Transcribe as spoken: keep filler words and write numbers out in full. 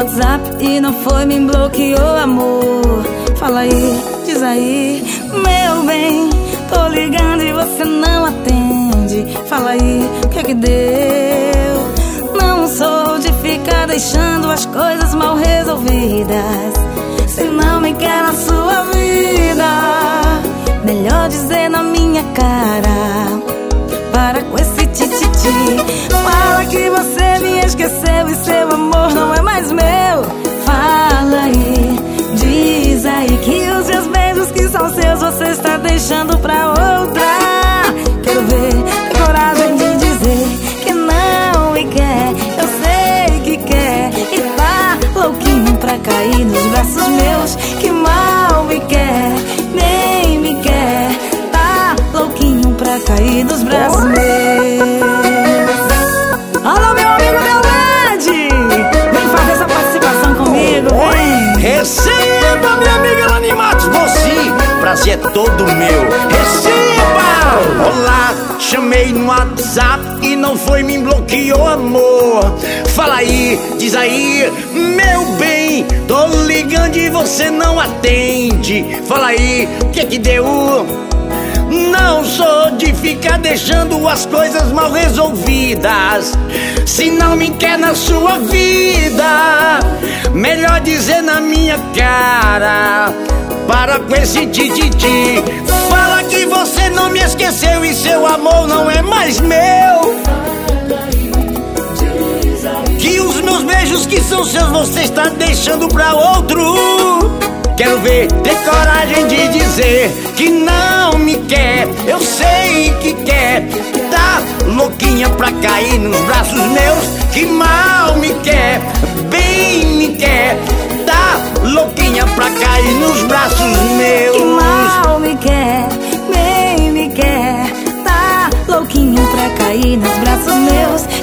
WhatsApp e não foi, me bloqueou, amor. Fala aí, diz aí, meu bem. Tô ligando e você não atende. Fala aí, o que é que deu? Não sou de ficar deixando as coisas mal resolvidas. Se não me quer na sua vida, melhor dizer na minha cara. Para com esse tititi. Fala que você me esqueceu e seu amor não é mais meu. Fala aí, diz aí que os seus beijos que são seus você está deixando pra outra. Quero ver, tem coragem de dizer que não me quer. Eu sei que quer e tá louquinho pra cair nos braços meus. Que mal me quer, nem me quer. Tá louquinho pra cair nos braços meus. Alô, meu amigo Leonardi, vem fazer essa participação comigo, vem. Receba, minha amiga Lani Matos, você, prazer é todo meu. Receba! Olá, chamei no WhatsApp e não foi, me bloqueou, amor. Fala aí, diz aí, meu bem. Tô ligando e você não atende. Fala aí, o que é que deu? Não sou de ficar deixando as coisas mal resolvidas. Se não me quer na sua vida, melhor dizer na minha cara. Para com esse tititi. Fala que você não me esqueceu e seu amor não é mais meu. Que os meus beijos que são seus você está deixando pra outro. Quero ver, ter coragem de dizer que não me quer. Eu sei que quer. Tá louquinha pra cair nos braços meus. Que mal me quer, bem me quer. Tá louquinha pra cair nos braços meus. Que mal me quer, bem me quer. Tá louquinho pra cair nos braços meus.